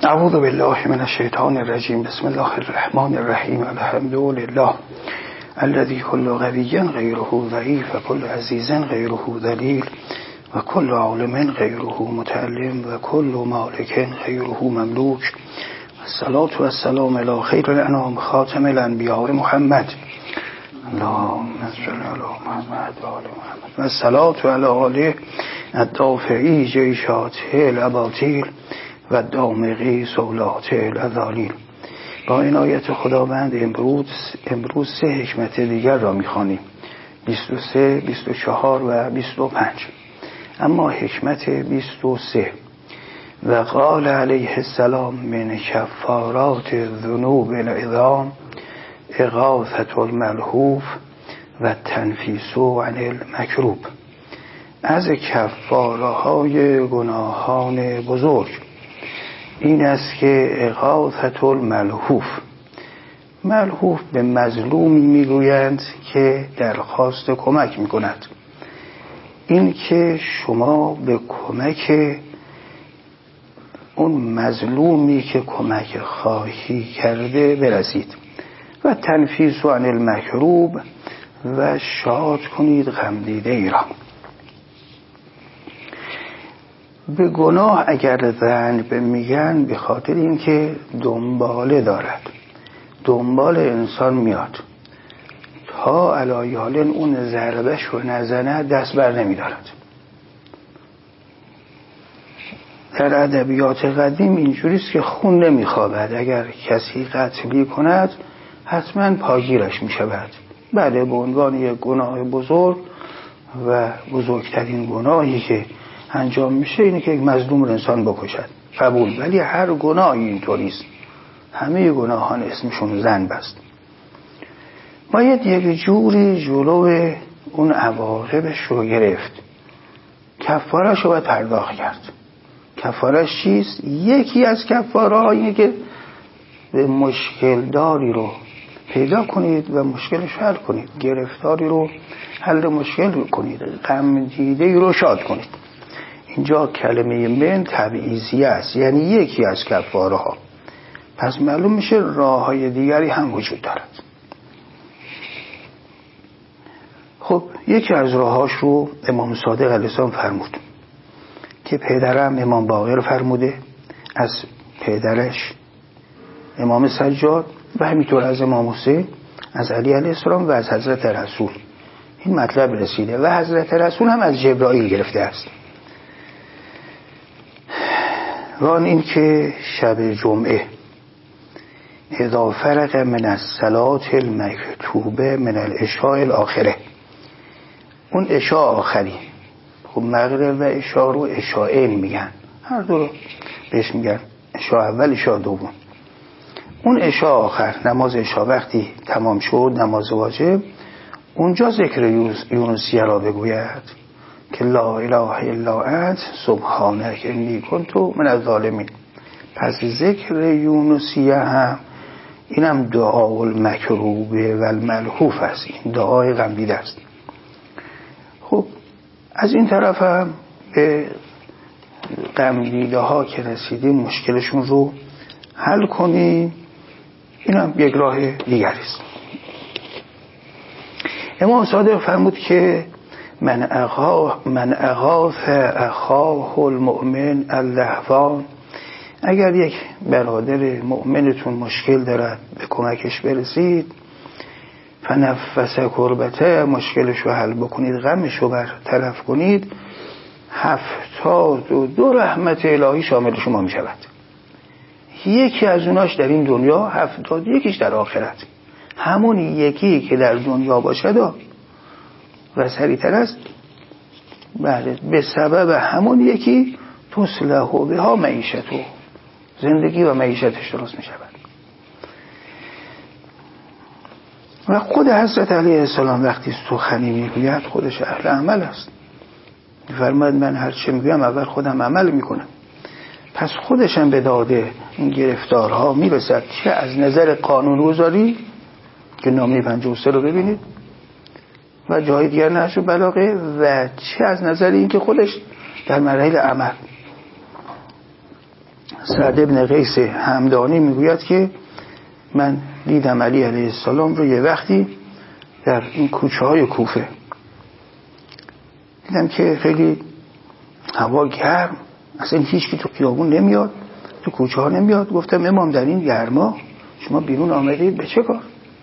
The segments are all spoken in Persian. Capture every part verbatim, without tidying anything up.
اعوذ بالله من الشیطان الرجیم. بسم الله الرحمن الرحیم. الحمد لله الذي كل قوی غیره ضعیف و کل عزیز غیره ذلیل و کل عالم غیره متعلم و کل مالک غیره مملوک. الصلاة والسلام علی خیر الانام خاتم الانبیاء محمد اللهم صل علی محمد و آل محمد و الصلاة علی آله الدافعی جیشاته الاباطیل و دامغی سولاته الازالیل. با عنایت خداوند امروز امروز سه حکمت دیگر را می‌خوانیم، بیست و سه، بیست و چهار و بیست و پنج. اما حکمت بیست و سه: و قال علیه السلام من کفارات الذنوب العظام اغاثة الملهوف و تنفیس عن المکروب. از کفاره های گناهان بزرگ این است که اغاثة الملهوف، ملهوف به مظلومی میگویند که درخواست کمک میکند، این که شما به کمک اون مظلومی که کمک خواهی کرده برسید. و تنفیس عن المکروب، و شاد کنید غمدیده ای را. به گناه اگر ذنب میگن به خاطر اینکه دنباله دارد، دنبال انسان میاد تا علایال اون ضربش رو نزنه دست بر نمیدارد. در ادبیات قدیم اینجوریست که خون نمیخوابد، اگر کسی قتلی کند حتما پاگیرش میشود. بله، به عنوان یک گناه بزرگ و بزرگترین گناهی که انجام میشه اینه که یک مظلوم رو انسان بکشد، قبول. ولی هر گناهی اینطوریست، همه گناهان اسمشون ذنب است. باید یک جوری جلو اون عواقبش رو گرفت، کفارش رو باید پرداخت کرد. کفارش چیست؟ یکی از کفاره ها اینه که به مشکل داری رو پیدا کنید و مشکلش حل کنید، گرفتاری رو حل مشکل کنید، غم دیده رو شاد کنید. اینجا کلمه من تبعیضیه است، یعنی یکی از کفاره ها. پس معلوم میشه راه های دیگری هم وجود دارد. خب یکی از راهاش رو امام صادق علیه السلام فرمود که پدرم امام باقر فرموده، از پدرش امام سجاد و همینطور از امام حسین، از علی علیه السلام و از حضرت رسول این مطلب رسیده. و حضرت رسول هم از جبرائیل گرفته است. و آن این که شب جمعه اذا فرق من الصلاة المکتوبه من العشاء الاخره، اون عشاء آخری، خب مغرب و عشاء رو عشاءین میگن، هر دو رو بهش میگن عشاء اول عشاء دوم. اون عشاء آخر، نماز عشاء وقتی تمام شد، نماز واجب، اونجا ذکر یونسیه را بگوید که لا اله الا انت سبحانک انی کنت من الظالمین. پس ذکر یونسیه هم اینم دعا المکروب و الملهوف است، این دعای غمدیده است. خب از این طرف هم به غمدیده ها که رسیدیم مشکلشون رو حل کنیم، این هم یک راه دیگری است. امام صادق فرمود که من اغاث من اغاث اخاه المؤمن اللهفان، اگر یک برادر مؤمنتون مشکل دارد به کمکش برسید، فنفس کربته، مشکلش رو حل بکنید، غمش رو برطرف کنید، هفتاد و دو رحمت الهی شامل شما می شود. یکی از اوناش در این دنیا، هفتاد یکیش در آخرت. همون یکی که در دنیا باشد و سریعتر است، بله، به سبب همون یکی تصلح بها معیشتو، زندگی و معیشتش درست می شود. و خود حضرت علیه السلام وقتی سخنی میگوید خودش اهل عمل است. فرمود من هر چه میگم اول خودم عمل میکنم. پس خودشم به داده این گرفتارها میرسد، چه از نظر قانونگذاری که نامه پنجاه و سه رو ببینید و جای دیگر نهج البلاغه، و چه از نظر این که خودش در مراحل عمل سعد ابن قیس همدانی میگوید که من دیدم علی علیه السلام رو یه وقتی در این کوچه های کوفه، دیدم که خیلی هوا گرم، اصلا هیچ کی تو خیابون نمیاد، تو کوچه ها نمیاد. گفتم امام در این گرما شما بیرون آمدید به چه کار؟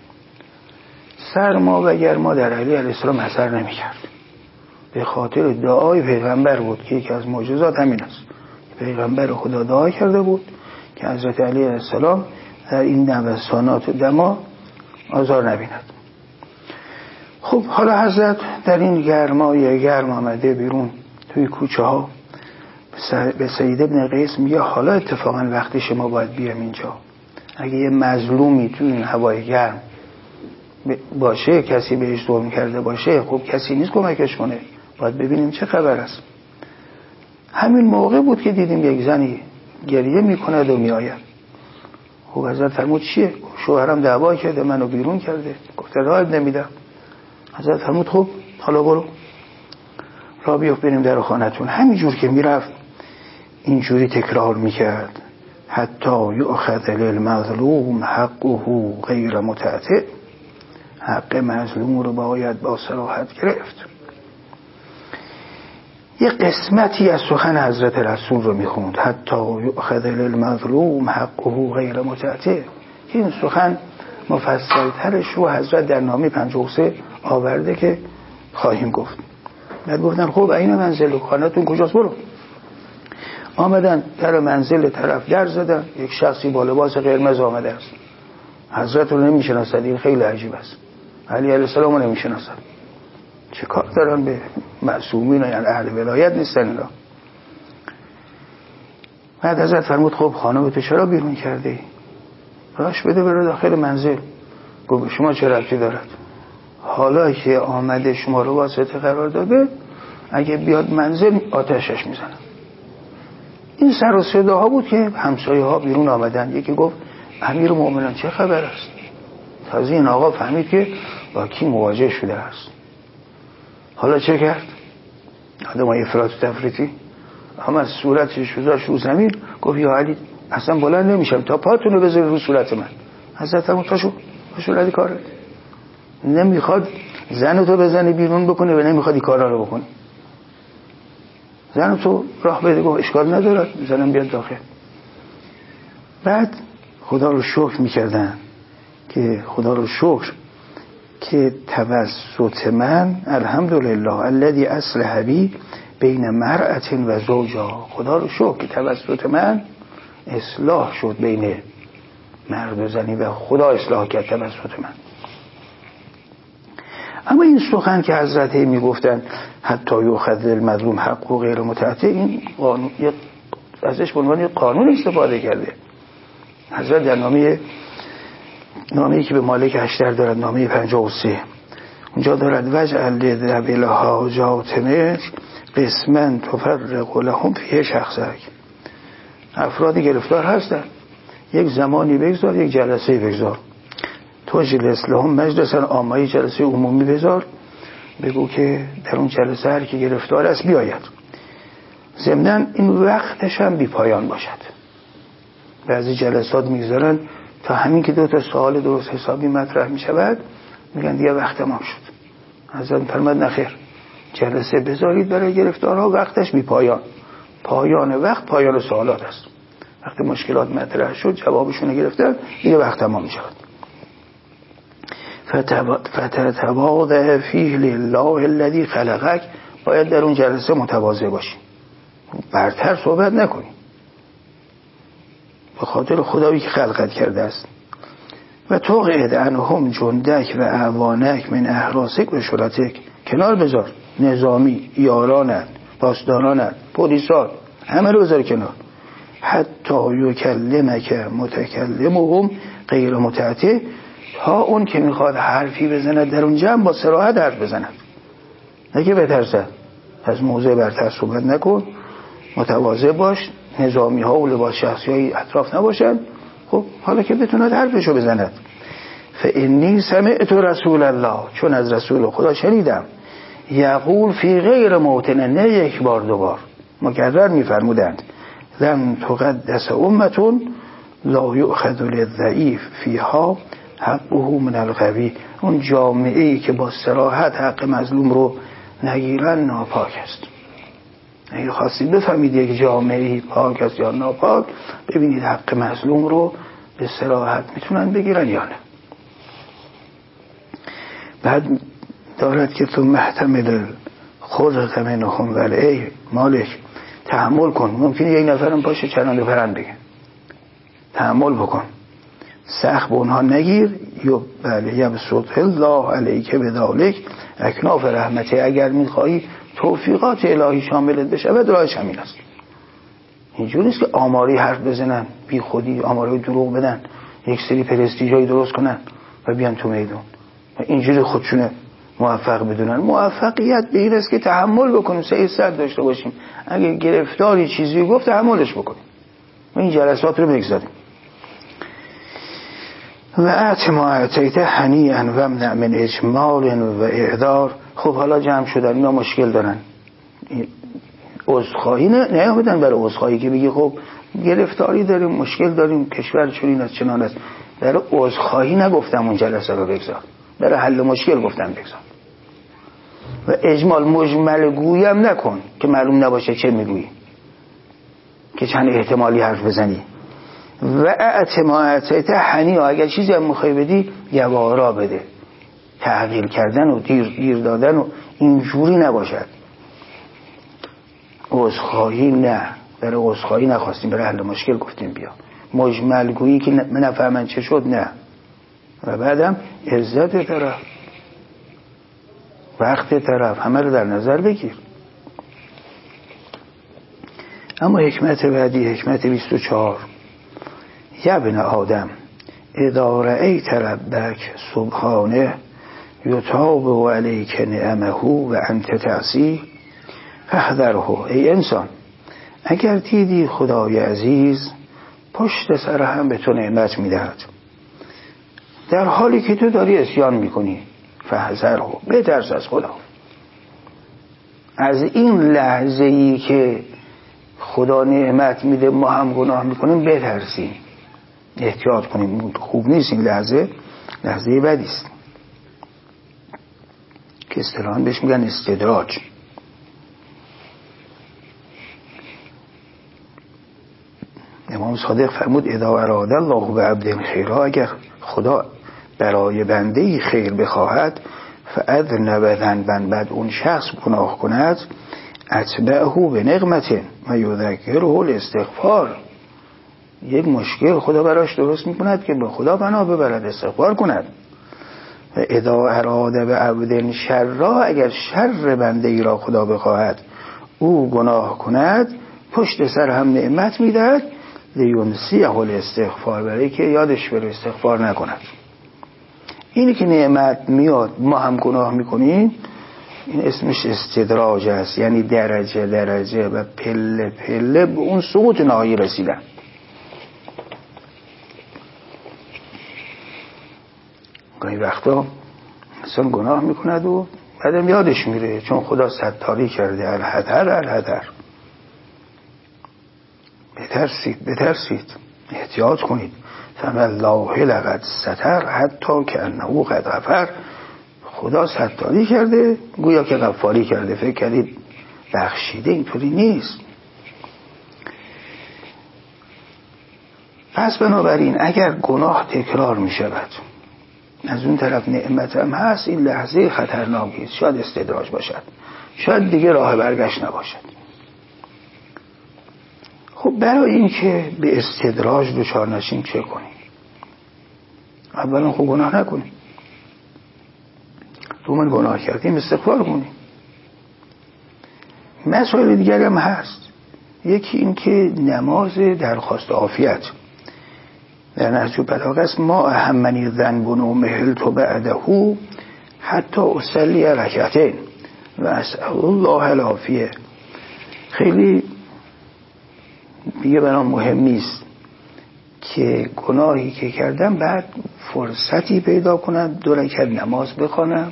سرما و گرما در علی علیه السلام اثر نمیکرد، به خاطر دعای پیغمبر بود که یکی از معجزات همین است. پیغمبر خدا دعا کرده بود که حضرت علی علیه السلام در این نوسانات دما آزار نبیند. خب حالا حضرت در این گرمای گرم آمده بیرون توی کوچه ها، به سید ابن قیس میگه حالا اتفاقا وقتی شما باید بیام اینجا، اگه یه مظلومی توی این هوای گرم باشه، کسی بهش ظلم کرده باشه، خب کسی نیست کمکش کنه، باید ببینیم چه خبر است. همین موقع بود که دیدیم یک زنی گریه میکند و میآید. خب حضرت فرمود چیه؟ شوهرم دعوا کرده، منو بیرون کرده، گفته راه نمیدم. حضرت فرمود خب حالا برو راه بیفت بریم در خانتون. همینجور که میرفت اینجوری تکرار میکرد حتی یؤخذ للمظلوم حقه غیر متعتع، حق مظلوم رو باید با صراحت گرفت. یه قسمتی از سخن حضرت رسول رو میخوند حتی یؤخذ للمظلوم حقه غیر متعتع. این سخن مفصل ترش رو حضرت در نامه پنجاه و سه آورده که خواهیم گفت. بعد گفتن خب این منزل خانتون کجاست؟ برو. آمدن در منزل طرف در زدن، یک شخصی با لباس قرمز آمده است. حضرت رو نمیشناسد، این خیلی عجیب است. علی علیه السلام رو نمیشناسد، چه کار دارن به معصومین، یعنی اهل ولایت نیستن اینا. بعد حضرت فرمود خب خانم تو چرا بیرون کرده؟ راش بده بره داخل منزل. گفت شما چه ربطی دارد؟ حالا که آمده شما رو واسطه قرار داده، اگه بیاد منزل آتشش میزنم. این سر و صداها بود که همسایه ها بیرون آمدن. یکی گفت امیر مومنان چه خبر است؟ تازه این آقا فهمید که با کی مواجه شده است. حالا چه کرد؟ آدم های افراط و تفریطی اما صورتش شوزاش رو زمین، گفت یا علی اصلا بلند نمیشم تا پاتونو بذاری رو صورت من. حضرت همون پاشو پاشو ردی کاره. نمیخواد زنتو بزنی بیرون بکنه و نمیخواد این کارا رو بکنی. زنتو راه بده، گفت اشکال نداره زنم بیاد داخل. بعد خدا رو شکر میکردن که خدا رو شکر که توسط من الحمدلله الذی اصلح بی بین مرأة و زوجها، خدا رو شکر که توسط من اصلاح شد بین مرد و زنی و خدا اصلاح کرد توسط من. اما این سخن که حضرت میگفتن حتی یؤخذ المظلوم حقه غیر متعتع، این قانون ازش به عنوان قانون استفاده کرده. حضرت در نامه نامه‌ای که به مالک اشتر دارد، نامه پنجاه و سه، اونجا دارد وجعل لذوی الحاجات قسما تفرق لهم فیه شخصک. افرادی گرفتار هستن، یک زمانی بگذار، یک جلسه بگذار، تجلس لهم مجلسا عامی، جلسه عمومی بذار، بگو که در اون جلسه هر کی گرفتار است بیاید. ضمناً این وقتش هم بی پایان باشد. بعضی جلسات میگذارن تا همین که دو تا سوال درست حسابی مطرح می شود میگن دیگه وقت تمام شد. حضرت فرمود نخیر، جلسه بذارید برای گرفتارها، وقتش بی پایان. پایان وقت پایان سوالات است. وقتی مشکلات مطرح شد جوابشون گرفتن دیگه وقت تمام می شود. فتتواضع فیه لله الذی خلقک، باید در اون جلسه متواضع باشی، برتر صحبت نکنی، به خاطر خدایی که خلقت کرده است. و توقعد عنهم جندک و اعوانک من احراسک و شرطک، کنار بذار نظامی، یارانت، پاسدارانت، پلیسات، همه رو بذار کنار. حتی یکلمک متکلمهم غیر متعتع، تا اون که میخواد حرفی بزند در اون جمع با صراحت حرف بزند، نه که بترسد. از موضع برتر صحبت نکن، متواضع باش، نظامی ها و لباس شخصی های اطراف نباشن. خب حالا که بتوند حرفشو بزند. فانی سمعت رسول الله، چون از رسول خدا شنیدم، یقول فی غیر موطن، نه یک بار دو بار، مکرر میفرمودند، لم تقدس امتون لا یؤخذ للضعیف فیها حقه من القوی. اون جامعه ای که با صراحت حق مظلوم رو نگیرن ناپاک است. اگه خواستید بفهمید یک جامعه پاک است یا ناپاک، ببینید حق مظلوم رو به صراحت میتونن بگیرن یا نه. بعد دارد که تو محتمل خلق منهم ولی ای مالک تحمل کن. ممکنه یک نفرم باشه چرند پرند بگه تحمل بکن، سخت به اونها نگیر. یا بله یبسط الله علیک بذالک اکناف رحمته. اگر میخواهی توفیقات الهی شاملت بشه و راهش همین است. اینجوری نیست که آماری حرف بزنن بی خودی، آماری دروغ بدن، یک سری پرستیژایی درست کنن و بیان تو میدون و اینجوری خودشونه موفق بدونن. موفقیت به این است که تحمل بکنیم، سعی سر داشته باشیم. اگه گرفتاری چیزی گفت تحملش بکنیم و این جلسات رو بگذاریم. و ات ما اتیت هنیئا و امنع من اجمال و اعذار. خب حالا جمع شدن اینا مشکل دارن، عذرخواهی نه نیامدن برای عذرخواهی که بگی خب گرفتاری داریم، مشکل داریم، کشور چنین است چنان است. برای عذرخواهی نگفتم اون جلسه رو بگذار، برای حل مشکل گفتم بگذار. و اجمال مجمل گویم نکن که معلوم نباشه چه میگویی، که چند احتمالی حرف بزنی. و اعتماعت هنی، اگر چیزی هم مخوای بدی یوارا بده، تغییر کردن و دیر دیر دادن و اینجوری نباشد. عذرخواهی نه، برای عذرخواهی نخواستیم، برای حل مشکل گفتیم بیا. مجمل گویی که من نفهمن چه شد نه. و بعدم عزت طرف، وقت طرف، همه رو در نظر بگیر. اما حکمت بعدی، حکمت بیست و چهار: یا ابن آدم اذا رأیت ربک سبحانه یتاب علیک نعمه و انت تعصی فاحذره. ای انسان، اگر دیدی خدای عزیز پشت سر هم به تو نعمت میدهد در حالی که تو داری عصیان میکنی، فاحذره، بترس از خدا. از این لحظه ای که خدا نعمت میده ما هم گناه میکنیم بترسیم، احتیاط کنیم. خوب نیست این لحظه، لحظه بدی است که اصطلاحاً بهش میگن استدراج. امام صادق فرمود اذا اراد الله بعبد خیرا، اگر خدا برای بنده خیر بخواهد، فاذنب ذنبا، بعد اون شخص گناه کند، اتبعه بنقمة و یذکره الاستغفار، یک مشکل خدا براش درست میکند که به خدا بنا ببرد، استغفار کند. و اذا اراد بعبد شرا، اگر شر بنده ای را خدا بخواهد او گناه کند، پشت سر هم نعمت میدهد، لینسیه الاستغفار، برای که یادش بره استغفار نکند. اینی که نعمت میاد ما هم گناه میکنیم، این اسمش استدراج است، یعنی درجه درجه و پله پله به اون سقوط نهایی رسیدن. گاهی وقتا انسان گناه میکند و بعدم یادش میره، چون خدا ستاری کرده. الحذر الحذر، بترسید بترسید، احتیاط کنید. فالله لقد ستر حتی که انه قد غفر، خدا ستاری کرده گویا که غفاری کرده. فکر کردید بخشیده، اینطوری نیست. پس بنابراین اگر گناه تکرار می شود، از اون طرف نعمت هم هست، این لحظه خطرناکی است، شاید استدراج باشد، شاید دیگه راه برگشت نباشد. خب برای این که به استدراج دچار نشیم چه کنیم؟ اولا خب گناه نکنیم، تو من گناه کردیم استغفار کنیم. مسائل دیگر هم هست. یکی این که نماز درخواست عافیت در نهج البلاغه است: ما اهمنی ذنب و مهلت بعده حتی اصلی رکعتین و اسأل الله العافیه. خیلی دیگه برام مهم نیست که گناهی که کردم بعد فرصتی پیدا کنم دو رکعت نماز بخوانم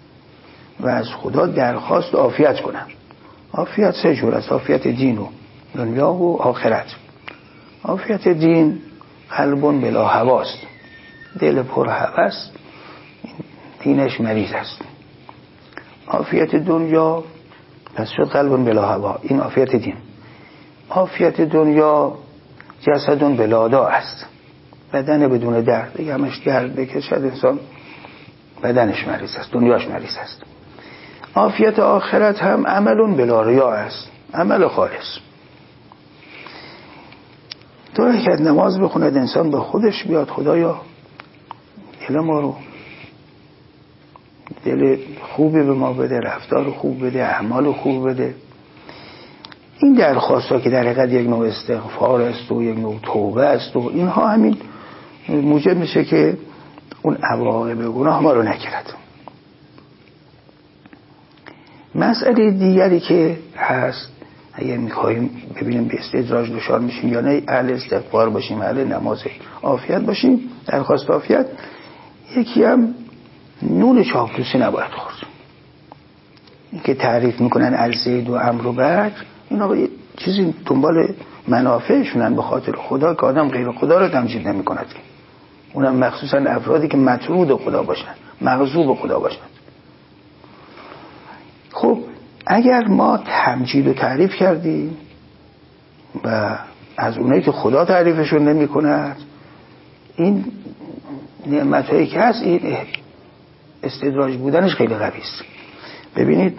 و از خدا درخواست عافیت کنم. عافیت سه جور است: عافیت دین و دنیا و آخرت. عافیت دین قلب بلا هواست، دل پر هوس دینش مریض است. عافیت دنیا پس شد قلب بلا هوا، این عافیت دین. عافیت دنیا جسد بلا داء است، بدن بدون درد، همش درد بکشد انسان بدنش مریض است، دنیاش مریض است. عافیت آخرت هم عمل بلا ریا است، عمل خالص. دو رکعت نماز بخوند انسان با خودش بیاد خدایا دل ما رو دل خوبی به ما بده، رفتار خوب بده، اعمال خوب بده. این درخواست ها که در حقیقت یک نوع استغفار است و یک نوع توبه است و اینها همین موجب میشه که اون عواقب گناه ما رو نگیرد. مسئله دیگری که هست اگر میخواییم ببینیم به استدراج دچار میشیم یا نه، اهل استغفار باشیم، اهل نماز عافیت باشیم، درخواست عافیت، یکی هم نون چاپلوسی نباید خورد. این که تعریف میکنن الزید و امر و بکر، اینا یه چیزی دنبال منافعشونن به خاطر خدا که آدم غیر خدا رو تمجید نمی کند، اونم مخصوصا افرادی که مطرود خدا باشن، مغضوب خدا باشن. خب اگر ما تمجید و تعریف کردیم و از اونایی که خدا تعریفشون نمی کند، این نعمتهایی که هست این استدراج بودنش خیلی قوی است. ببینید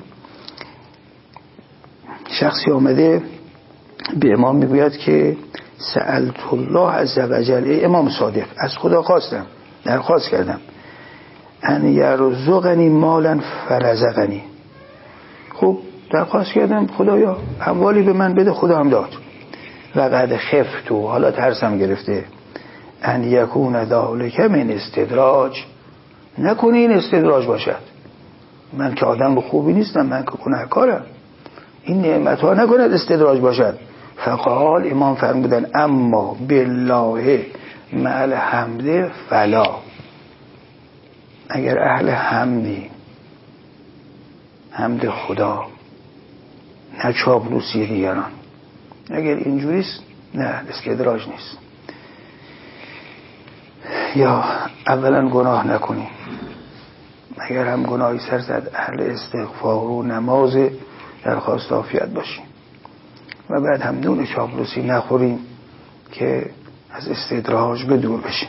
شخصی آمده به امام میگوید که سألت الله عز وجل، ای امام صادق از خدا خواستم، درخواست کردم ان یرزقنی مالا فرزقنی. خب درخواست کردم خدایا اموالی به من بده، خدا هم داد. و قد خفتو، حالا ترسم گرفته، ان یکون ذالک من استدراج، نکنه این استدراج باشد، من که آدم خوبی نیستم، من که گناهکارم، این نعمت ها نکند استدراج باشد. فقال امام فرمودن اما بالله مع الحمد فلا، اگر اهل حمدی، حمد خدا نه چاپلوسی دیگران، اگر اینجوریست نه استدراج نیست. یا اولا گناه نکنیم، اگر هم گناهی سر زد اهل استغفار و نماز درخواست عافیت باشیم و بعد هم نون چاپلوسی نخوریم که از استدراج به دور بشیم.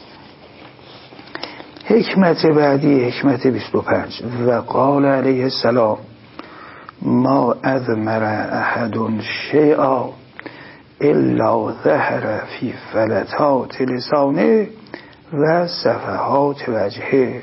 حکمت بعدی حکمت بیست و پنج و قال علیه السلام ما اذمر احد شیئا الا ظهر فی فلتات لسانه و صفحات وجهه.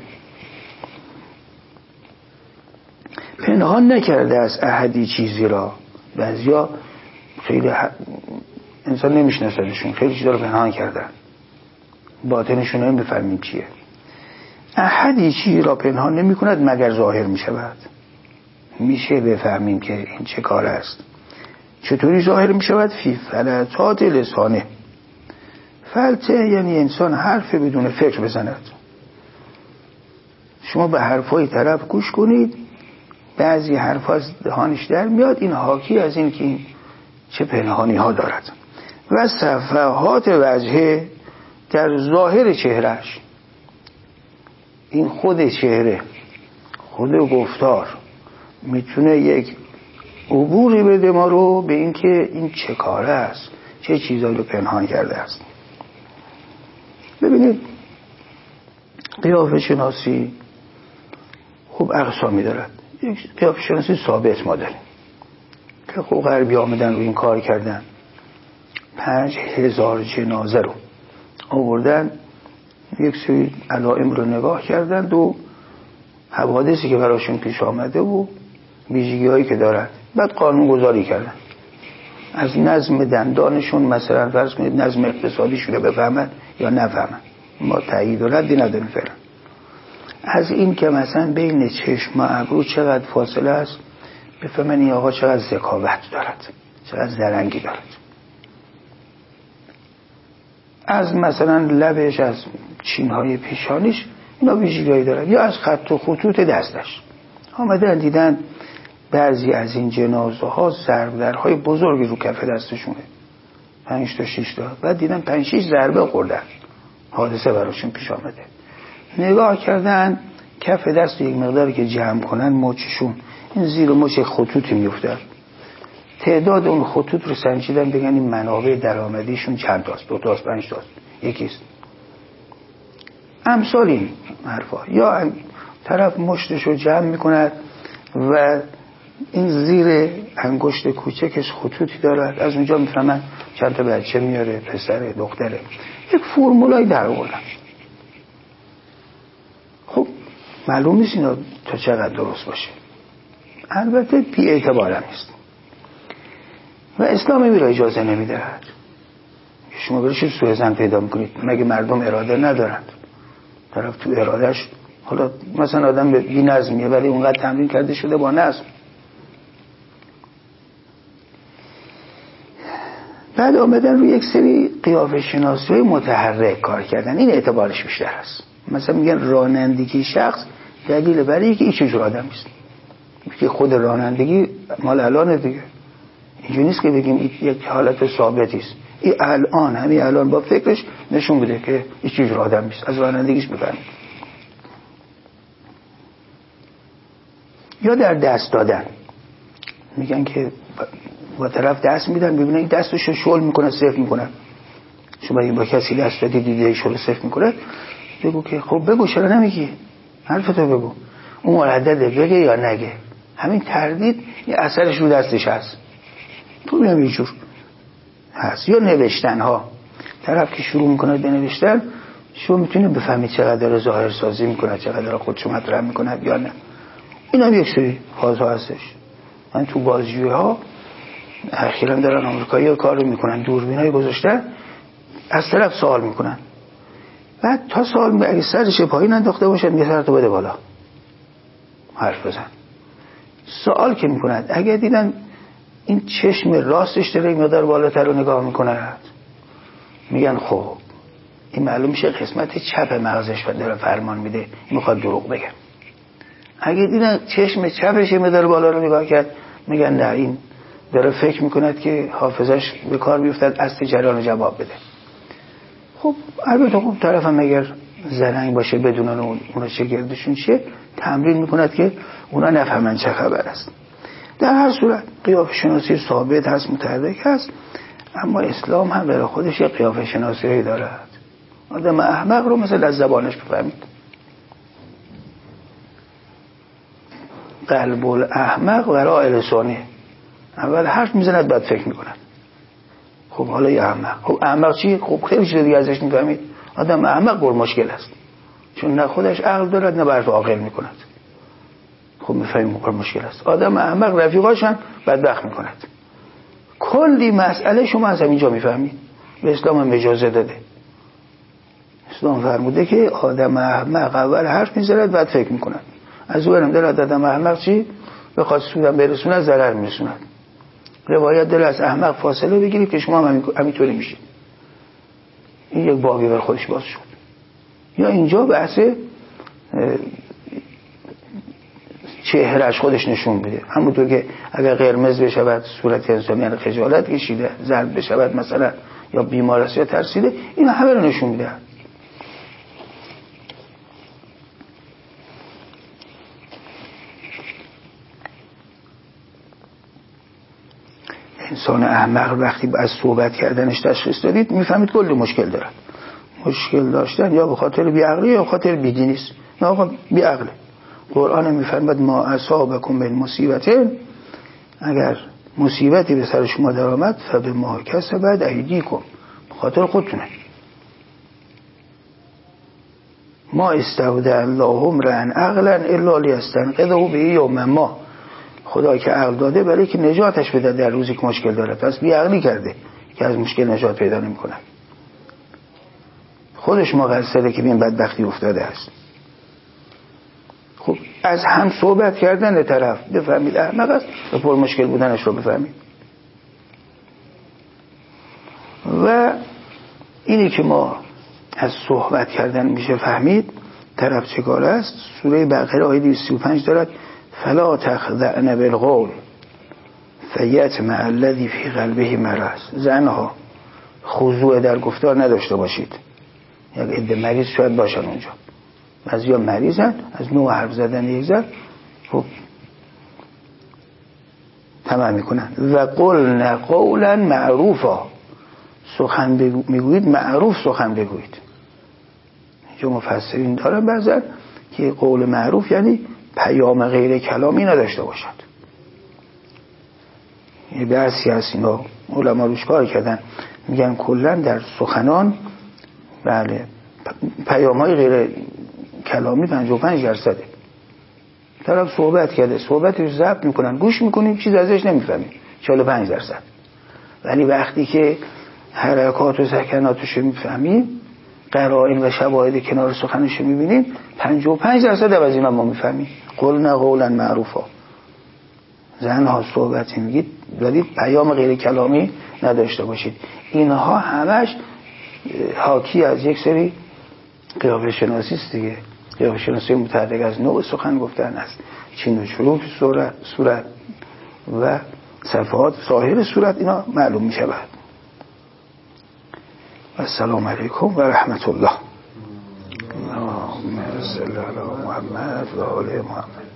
پنهان نکرده از احدی چیزی را، بعضیا خیلی ح... انسان نمیشناسدشون، خیلی چیزا رو پنهان کردن، باطنشون رو نمیفهمیم چیه. احدی چیزی را پنهان نمی کند مگر ظاهر می شود. میشه بفهمیم که این چه کار است. چطوری ظاهر می شود؟ فی فلتات لسانه. فلته یعنی انسان حرف بدون فکر بزند. شما به حرفای طرف گوش کنید، بعضی حرف از دهانش در میاد، این حاکی از این که این چه پنهانی ها دارد. و صفحات وجهه، در ظاهر چهرش، این خود چهره، خود گفتار میتونه یک عبوری بده ما رو به این که این چه کاره است، چه چیزایی رو پنهان کرده است. ببینید قیافه شناسی خوب اقسامی دارد. یک قیافه شناسی ثابت ما داریم که خوب غربی آمدن رو این کار کردن، پنج هزار جنازه رو آوردن، یک سری علائم رو نگاه کردند و حوادثی که براشون پیش آمده و ویژگی هایی که دارن، بعد قانون گذاری کردن. از نظم دندانشون مثلا فرض کنید نظم اقتصادیشون رو بفهمن یا نفهمن، ما تایید و ردی نداریم فعلا. از این که مثلا بین چشم و ابرو چقدر فاصله است بفهمن این آقا چقدر ذکاوت دارد، چقدر زرنگی دارد. از مثلا لبش، از چینهای پیشانیش، اینا ویژگی‌هایی دارن. یا از خط و خطوط دستش آمدن دیدن بعضی از این جنازه ها ضربدرهای بزرگی رو کف دستشونه، پنج تا شش تا، بعد دیدن پنج شش ضربه خوردن، حادثه براشون پیش آمده. نگاه کردن کف دست یک مقداری که جمع کنن مچشون این زیر مچ خطوطی میفته، تعداد اون خطوط رو سنجیدن بگن این منابع درآمدیشون چند تاست، دو تاست، پنج تاست، یکیست. امثال این حرفا. یا طرف مشتش رو جمع میکند و این زیر انگشت کوچکش خطوطی دارد، از اونجا میفهمن چند تا بچه میاره، پسره، دختره، یک فرمولای در آوردن. خب معلوم نیست اینا تا چقدر درست باشه، البته بی اعتبار هم نیست و اسلام میره اجازه نمیدهد. شما برشید سوء ظن پیدا میکنید، مگه مردم اراده ندارند؟ طرف تو ارادهش، حالا مثلا آدم بی نظمیه ولی اونقدر تمرین کرده شده با نظم. بعد آمدن روی یک سری قیافه شناسی متحرک کار کردن، این اعتبارش بیشتر است. مثلا میگن رانندگی شخص دلیل برای اینکه این چجور آدم است، که خود رانندگی مال الان دیگه، اینجوری نیست که بگیم یک حالت ثابتی است. این الان همین الان با فکرش نشون بده که این چجور آدم است، از رانندگیش بفهمید. یا در دست دادن، میگن که با طرف دست میدن ببینن این دستشو شل میکنه، صفر میکنه. شما این با کسی دست دادی دیده شل صفر میکنه، بگو که خب بگو چرا نمیگی، حرفتو بگو، اون مردده بگه یا نگه. همین تردید یه اثرش رو دستش هست. تو میام اینجور هست. یا نوشتن ها، طرف که شروع میکنه به نوشتن شما میتونی بفهمید چقدر ظاهر سازی میکنه، چقدر خودشو مطرح میکنه یا نه. این هم یک سری فازها هستش. من تو بازجویی ها اخیراً دارن آمریکایی ها کار رو میکنن، دوربینای گذاشتن، از طرف سوال میکنن، بعد تا سوال می اگه سرش پایین انداخته باشه میگه سرتو بده بالا حرف بزن. سوال که میکنن اگه دیدن این چشم راستش داره مقدار بالاتر رو نگاه میکنن، میگن خب این معلوم میشه قسمت چپ مغزش داره فرمان میده، میخواد دروغ بگه. اگه دیدن چشم چپش مقدار بالا رو نگاه کرد، میگن نه این داره فکر میکند که حافظش به کار بیفتد از جریان جواب بده. خب البته خب طرف هم اگر زرنگ باشه بدونن اون اونا چه گردشون چیه، تمرین میکند که اونا نفهمن چه خبر است. در هر صورت قیافه شناسی ثابت هست، متحرک هست، اما اسلام هم برای خودش یه قیافه شناسی دارد. آدم احمق رو مثل از زبانش بفهمید. قلب الاحمق وراء لسانه، اول حرف میزند بعد فکر میکنن. خب حالا یه احمق، خب احمق چی؟ خب خیلی چیز دیگه ازش میفهمید. آدم احمق بر مشکل است، چون نه خودش عقل دارد نه برف عاقل میکند. خب میفهمیم بر مشکل است. آدم احمق رفیقاشن بدبخت میکند. کلی مسئله شما از همینجا میفهمید. به اسلام هم اجازه داده. اسلام فرموده که آدم احمق اول حرف میزند بعد فکر میکند. از اون هم دلت آدم احمق چی؟ بخواد سودم برسوند ضرر میرسوند. روایت دل از احمق فاصله بگیرید که شما هم همینطوری میشید. این یک بابی بر خودش باز شد. یا اینجا بحث چهرهش خودش نشون میده، همونطور که اگر قرمز بشود صورت انسان یعنی خجالت کشیده، زرد بشود مثلا یا بیمار است یا ترسیده، این همه رو نشون میده. انسان احمق وقتی از صحبت کردنش تشخیص دادید میفهمید کلی مشکل دارد. مشکل داشتن یا به خاطر بیعقلی یا به خاطر بیدینی است. نه آقا بیعقله. قرآن میفرماید ما اصابکم من مصیبت، اگر مصیبتی به سر شما در آمد فبما کسبت ایدیکم، به خاطر خودتونه. ما استودع الله امرا عقلا الا لیستنقذه به یوم ما، خدا که عقل داده برای که نجاتش بده در روزی که مشکل داره، پس بیعقلی کرده که از مشکل نجات پیدا نمی‌کنه. خودش مقصره که به این بدبختی افتاده است. خب از هم صحبت کردن طرف بفهمید احمق است و پر مشکل بودنش رو بفهمید. و اینی که ما از صحبت کردن میشه فهمید طرف چه کار است. سوره بقره آیه دویست و سی و پنج دارد فلا تخضعن بالقول فیطمع الذی فی قلبه مرض. زنها خضوع در گفتار نداشته باشید. یک عده مریض شاید باشن اونجا، بعضیا مریضن، از نوع حرف زدن یک زن خب تمام میکنن. و قلن قولا معروفا، سخن میگویید معروف سخن بگویید. اینجا مفسرین دارن بعضن که قول معروف یعنی پیام غیر کلامی نداشته باشد. یه بحثی هست اینا علما روش کار کردن، میگن کلن در سخنان بله پیام های غیر کلامی پنجاه و پنج درصده. طرف صحبت کرده، صحبتش ضبط میکنن، گوش میکنیم، چیز ازش نمیفهمیم، چهل و پنج درصد. ولی وقتی که حرکات و سکناتش میفهمیم، قرائن و شواهد کنار سخنش میبینیم، پنجاه و پنج درصد از اینا ما میفهمیم. قلنا قولا معروفا. زنها صحبتی میگید ولی پیام غیر کلامی نداشته باشید. اینها همش حاکی از یک سری قیافه شناسی است دیگه. قیافه شناسی متحرک از نوع سخن گفتن است، چین و چروک صورت, صورت و صفحات ظاهر صورت، اینا معلوم می شود. السلام علیکم و رحمت الله. اللهم صل علی محمد و آل محمد.